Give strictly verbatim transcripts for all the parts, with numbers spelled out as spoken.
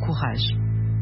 courage.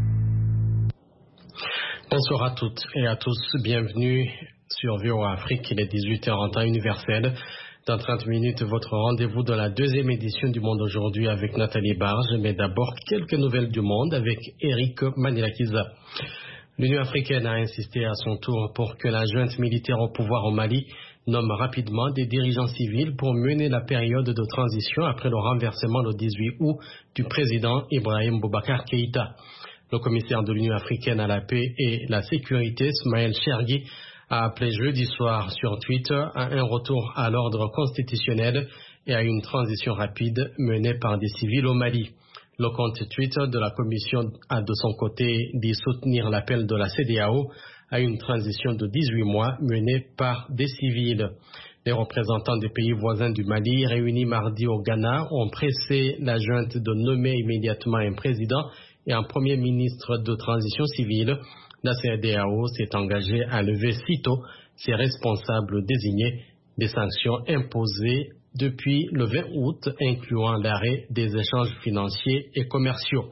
Bonsoir à toutes et à tous, bienvenue sur V O A Afrique, il est dix-huit heures en temps universel. Dans trente minutes, votre rendez-vous dans la deuxième édition du Monde aujourd'hui avec Nathalie Barge, mais d'abord quelques nouvelles du monde avec Eric Manilakiza. L'Union africaine a insisté à son tour pour que la junte militaire au pouvoir au Mali nomme rapidement des dirigeants civils pour mener la période de transition après le renversement le dix-huit août du président Ibrahim Boubacar Keïta. Le commissaire de l'Union africaine à la paix et la sécurité, Smaël Chergui, a appelé jeudi soir sur Twitter à un retour à l'ordre constitutionnel et à une transition rapide menée par des civils au Mali. Le compte Twitter de la commission a de son côté dit soutenir l'appel de la C E D E A O à une transition de dix-huit mois menée par des civils. Les représentants des pays voisins du Mali, réunis mardi au Ghana, ont pressé la junte de nommer immédiatement un président et un premier ministre de transition civile. La C E D E A O s'est engagée à lever sitôt ses responsables désignés, des sanctions imposées depuis le vingt août, incluant l'arrêt des échanges financiers et commerciaux.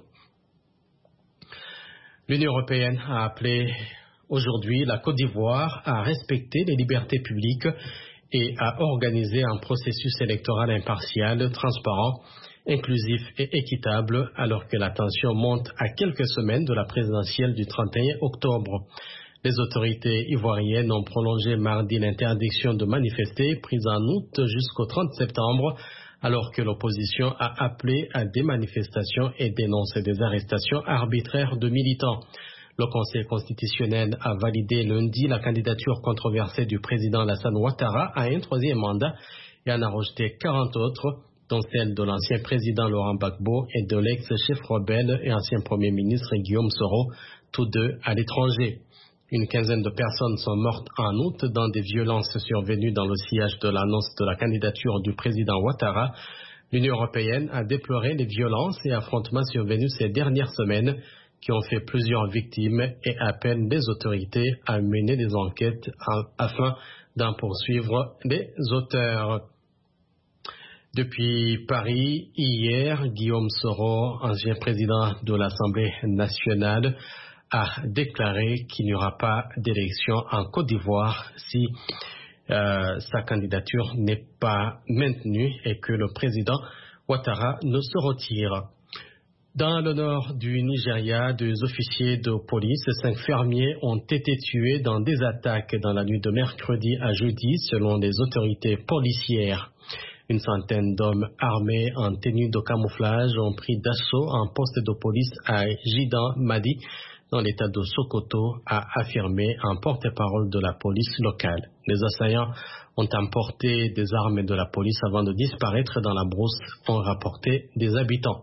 L'Union européenne a appelé aujourd'hui la Côte d'Ivoire à respecter les libertés publiques et à organiser un processus électoral impartial, transparent, inclusif et équitable, alors que la tension monte à quelques semaines de la présidentielle du trente et un octobre. Les autorités ivoiriennes ont prolongé mardi l'interdiction de manifester, prise en août jusqu'au trente septembre, alors que l'opposition a appelé à des manifestations et dénoncé des arrestations arbitraires de militants. Le Conseil constitutionnel a validé lundi la candidature controversée du président Alassane Ouattara à un troisième mandat et en a rejeté quarante autres, dont celle de l'ancien président Laurent Gbagbo et de l'ex-chef rebelle et ancien premier ministre Guillaume Soro, tous deux à l'étranger. Une quinzaine de personnes sont mortes en août dans des violences survenues dans le sillage de l'annonce de la candidature du président Ouattara. L'Union européenne a déploré les violences et affrontements survenus ces dernières semaines qui ont fait plusieurs victimes et appelle les autorités à mener des enquêtes afin d'en poursuivre les auteurs. Depuis Paris, hier, Guillaume Soro, ancien président de l'Assemblée nationale, a déclaré qu'il n'y aura pas d'élection en Côte d'Ivoire si euh, sa candidature n'est pas maintenue et que le président Ouattara ne se retire. Dans le nord du Nigeria, deux officiers de police, cinq fermiers ont été tués dans des attaques dans la nuit de mercredi à jeudi, selon les autorités policières. Une centaine d'hommes armés en tenue de camouflage ont pris d'assaut un poste de police à Jidan Madi, dans l'état de Sokoto, a affirmé un porte-parole de la police locale. Les assaillants ont emporté des armes de la police avant de disparaître dans la brousse, ont rapporté des habitants.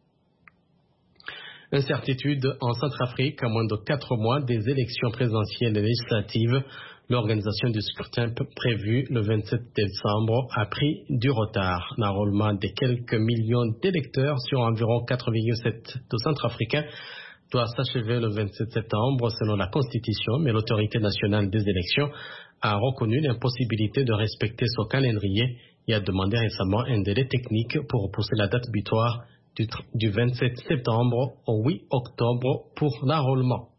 Incertitude en Centrafrique, à moins de quatre mois des élections présidentielles et législatives. L'organisation du scrutin prévu le vingt-sept décembre a pris du retard. L'enrôlement des quelques millions d'électeurs sur environ quatre virgule sept de Centrafricains doit s'achever le vingt-sept septembre selon la Constitution, mais l'autorité nationale des élections a reconnu l'impossibilité de respecter ce calendrier et a demandé récemment un délai technique pour repousser la date butoir du, du vingt-sept septembre au huit octobre pour l'enrôlement.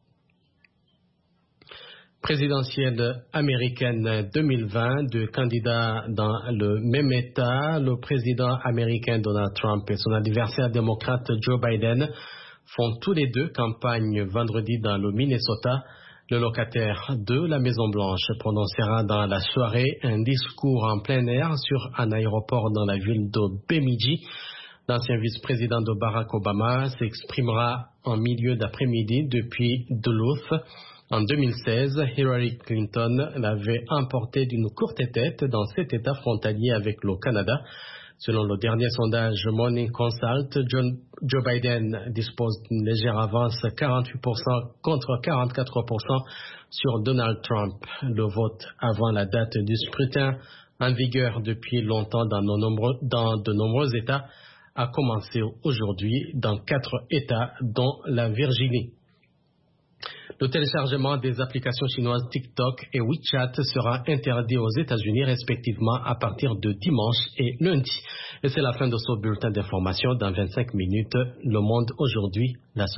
Présidentielle américaine deux mille vingt, deux candidats dans le même État, le président américain Donald Trump et son adversaire démocrate Joe Biden font tous les deux campagne vendredi dans le Minnesota. Le locataire de la Maison-Blanche prononcera dans la soirée un discours en plein air sur un aéroport dans la ville de Bemidji. L'ancien vice-président de Barack Obama s'exprimera en milieu d'après-midi depuis Duluth. En deux mille seize, Hillary Clinton l'avait emporté d'une courte tête dans cet État frontalier avec le Canada. Selon le dernier sondage Morning Consult, John, Joe Biden dispose d'une légère avance quarante-huit pour cent contre quarante-quatre pour cent sur Donald Trump. Le vote avant la date du scrutin, en vigueur depuis longtemps dans, nos nombreux, dans de nombreux États, a commencé aujourd'hui dans quatre États, dont la Virginie. Le téléchargement des applications chinoises TikTok et WeChat sera interdit aux États-Unis respectivement à partir de dimanche et lundi. Et c'est la fin de ce bulletin d'information. Dans vingt-cinq minutes, Le Monde aujourd'hui, la